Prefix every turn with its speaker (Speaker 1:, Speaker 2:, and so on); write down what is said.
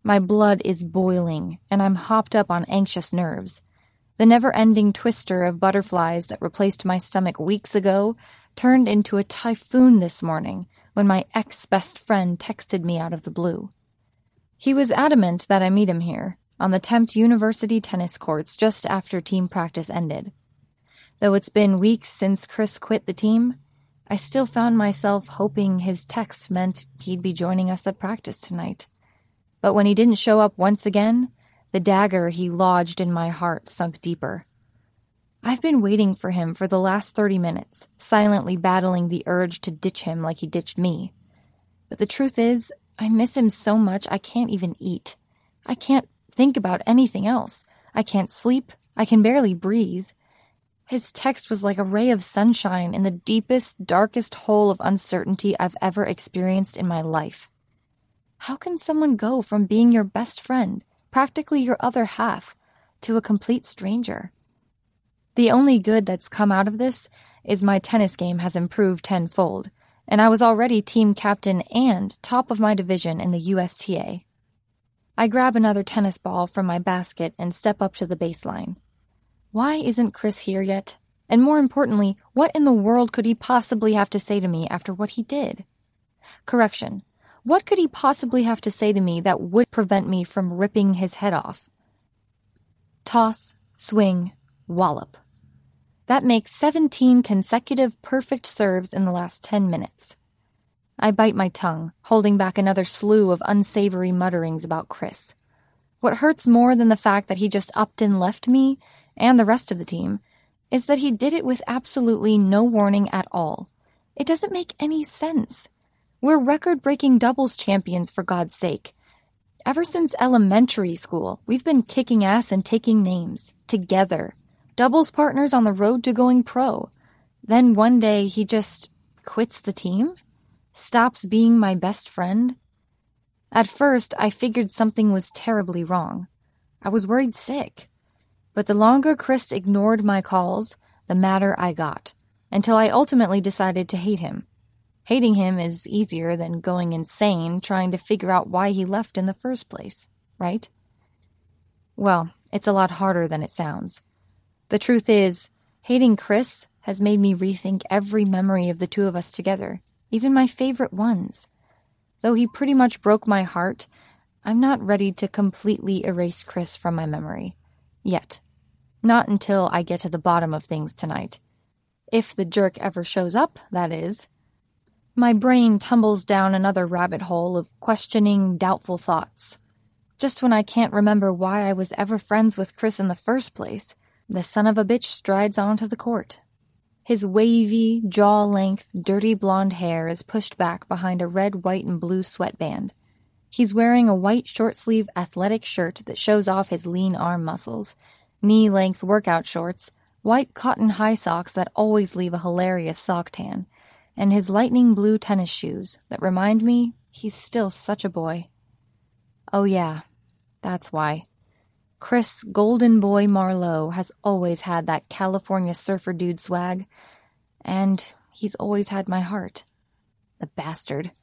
Speaker 1: My blood is boiling, and I'm hopped up on anxious nerves. The never-ending twister of butterflies that replaced my stomach weeks ago turned into a typhoon this morning when my ex-best friend texted me out of the blue. He was adamant that I meet him here, on the Tempt University tennis courts just after team practice ended. Though it's been weeks since Chris quit the team, I still found myself hoping his text meant he'd be joining us at practice tonight. But when he didn't show up once again, the dagger he lodged in my heart sunk deeper. I've been waiting for him for the last 30 minutes, silently battling the urge to ditch him like he ditched me. But the truth is, I miss him so much I can't even eat. I can't think about anything else. I can't sleep. I can barely breathe. His text was like a ray of sunshine in the deepest, darkest hole of uncertainty I've ever experienced in my life. How can someone go from being your best friend, practically your other half, to a complete stranger? The only good that's come out of this is my tennis game has improved tenfold, and I was already team captain and top of my division in the USTA. I grab another tennis ball from my basket and step up to the baseline. Why isn't Chris here yet? And more importantly, what in the world could he possibly have to say to me after what he did? Correction. What could he possibly have to say to me that would prevent me from ripping his head off? Toss, swing, wallop. That makes 17 consecutive perfect serves in the last 10 minutes. I bite my tongue, holding back another slew of unsavory mutterings about Chris. What hurts more than the fact that he just upped and left me, and the rest of the team, is that he did it with absolutely no warning at all. It doesn't make any sense. We're record-breaking doubles champions, for God's sake. Ever since elementary school, we've been kicking ass and taking names, together. Doubles partners on the road to going pro. Then one day he just quits the team? Stops being my best friend? At first, I figured something was terribly wrong. I was worried sick. But the longer Chris ignored my calls, the madder I got, until I ultimately decided to hate him. Hating him is easier than going insane trying to figure out why he left in the first place, right? Well, it's a lot harder than it sounds. The truth is, hating Chris has made me rethink every memory of the two of us together, even my favorite ones. Though he pretty much broke my heart, I'm not ready to completely erase Chris from my memory. Yet. Not until I get to the bottom of things tonight. If the jerk ever shows up, that is. My brain tumbles down another rabbit hole of questioning, doubtful thoughts. Just when I can't remember why I was ever friends with Chris in the first place, the son of a bitch strides onto the court. His wavy, jaw-length, dirty blonde hair is pushed back behind a red, white, and blue sweatband. He's wearing a white short-sleeve athletic shirt that shows off his lean arm muscles, knee-length workout shorts, white cotton high socks that always leave a hilarious sock tan, and his lightning blue tennis shoes that remind me he's still such a boy. Oh yeah, that's why. Chris Golden Boy Marlowe has always had that California surfer dude swag, and he's always had my heart. The bastard.